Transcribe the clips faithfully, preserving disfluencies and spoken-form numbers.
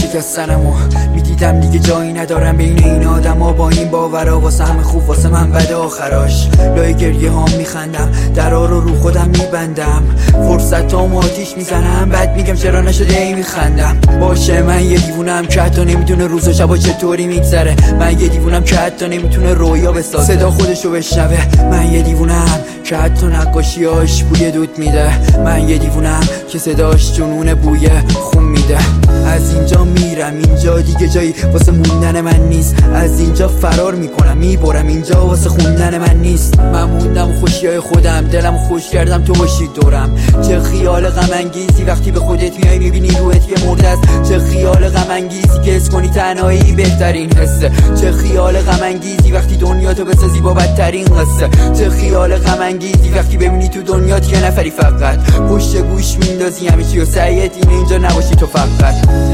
شکستنمو میدیدم دیگه جایی ندارم بین این آدما. با این باورا واسه همه خوب واسه من بده آخراش. لای گریه ها میخندم، درا رو رو خودم میبندم، فرصت ها آتیش میزنم، بعد میگم چرا نشده ای میخندم. باشه من یه دیوونم که حتی نمیدونه روز و شبا چطوری میگذره. من یه دیوونم که حتی نمیتونه رویا بسازه، صدا خودشو بشنوه. من یه دیوونم که حتی نقاشیاش بوی دود میده. من یه دیوونم که صداش جنون بوی خون میده. از اینجا میرم، اینجا دیگه جایی واسه موندن من نیست. از اینجا فرار میکنم، میبرم، اینجا واسه خوندن من نیست. من موندم خوشیای خودم، دلم خوش کردم تو باشی دورم. چه خیال غم انگیزی وقتی به خودت میای میبینی روحت که مرده است. چه خیال غم انگیزی که حس کنی تنهایی بهترین حسه. چه خیال غم انگیزی وقتی دنیاتو بسازی با بدترین قصه. چه خیال غم انگیزی وقتی ببینی تو دنیات یه نفری فقط پشت گوش میندازی همه چی و سعیت اینه اینجا نباشی تو فقط.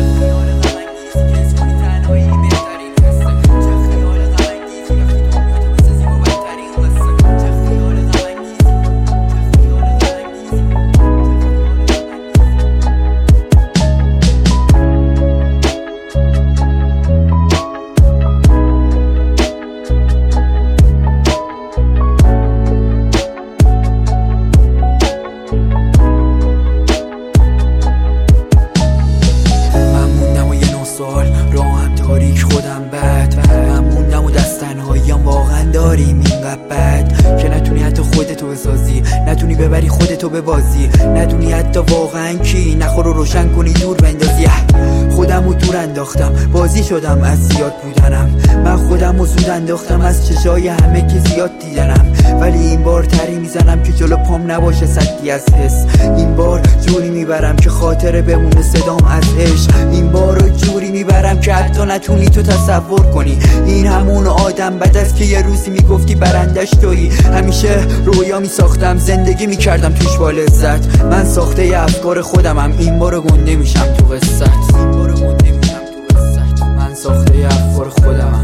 خودم بد من موندم و دست تنهاییم واقعا داریم اینقدر بد که نتونی حتی خودتو بسازی، نتونی ببری خودتو به بازی، نتونی حتی واقعا کی نخور رو روشن کنی دور بندازی. خودم رو دور انداختم، بازی شدم از زیاد بودنم. من خودم رو زود انداختم از چشای همه که زیاد دیدنم. ولی این بار تری میزنم که جلو پام نباشه سدی از حس. این بار جوری میبرم که خاطره بمونه صدام از عشق. این بار رو جوری میبرم که حتی نتونی تو تصور کنی. این همون آدم بد است که یه روزی میگفتی برندش تویی. همیشه رویا میساختم، زندگی میکردم توش با لذت. من ساخته ی افکار خودمم، این بار گنده میشم تو قصت. این بار گنده میشم تو قصت. من ساخته ی افکار خودمم.